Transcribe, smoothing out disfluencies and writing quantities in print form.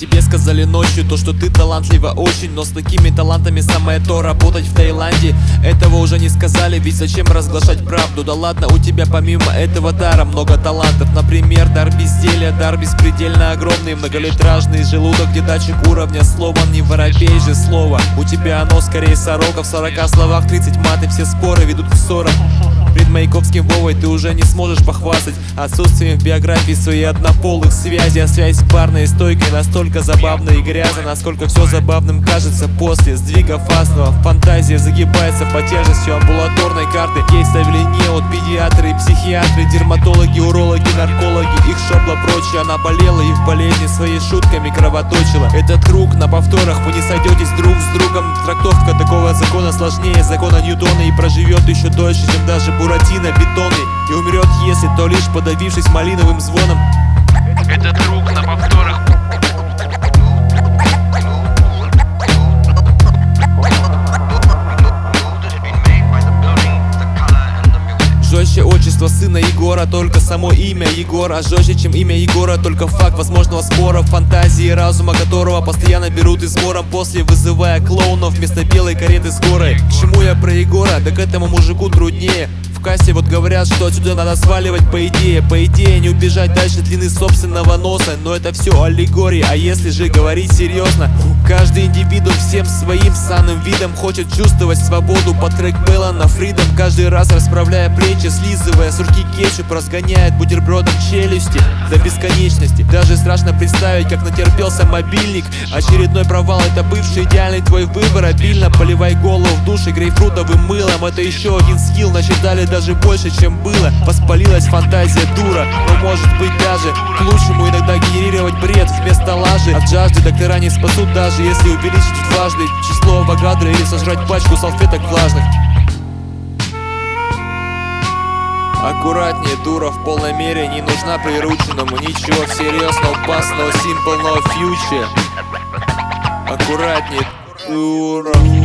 Тебе сказали ночью то, что ты талантлива очень, но с такими талантами самое то работать в Таиланде. Этого уже не сказали, ведь зачем разглашать правду? Да ладно, у тебя помимо этого дара много талантов. Например, дар безделия, дар беспредельно огромный, многолитражный желудок, где датчик уровня сломан, не воробей же слово. У тебя оно скорее сорока, в 40 словах 30 мат, и все споры ведут к ссорам. Пред Маяковским Вовой ты уже не сможешь похвастать отсутствием в биографии своей однополых связей. А связь парной и стойкой настолько забавна и грязна, насколько все забавным кажется после сдвига фастного. Фантазия загибается под тяжестью амбулаторной карты. Ей ставили неот, педиатры и психиатры, дерматологи, урологи, наркологи, их шобла прочее. Она болела и в болезни своей шутками кровоточила. Этот круг на повторах, вы не сойдетесь друг с другом. Трактовка такого закона сложнее закона Ньютона и проживет еще дольше, чем даже Буратино бетонный, и умрет, если то лишь подавившись малиновым звоном. Этот круг на повторах. Жестче отчество сына Егора, только само имя Егор. А жестче, чем имя Егора, только факт возможного спора, фантазии разума которого постоянно берут измором, после вызывая клоунов вместо белой кареты скорой. К чему я про Егора? Да к этому мужику труднее. В кассе вот говорят, что отсюда надо сваливать по идее не убежать дальше длины собственного носа. Но это все аллегория, а если же говорить серьезно, каждый индивидуум всем своим санным видом хочет чувствовать свободу под трек Мелана Фридом. Каждый раз расправляя плечи, слизывая с руки кетчуп, разгоняет бутербродом челюсти до бесконечности. Даже страшно представить, как натерпелся мобильник. Очередной провал, это бывший идеальный твой выбор. Обильно поливай голову в душе грейпфрутовым мылом. Это еще один скилл, насчитали даже больше, чем было. Воспалилась фантазия дура, но может быть даже к лучшему иногда генерировать бред вместо лажи. От жажды доктора не спасут, даже если увеличить дважды число авогадро или сожрать пачку салфеток влажных. Аккуратнее, дура в полной мере не нужна прирученному. Ничего всерьез, no past, no simple, no future. Аккуратнее, дура.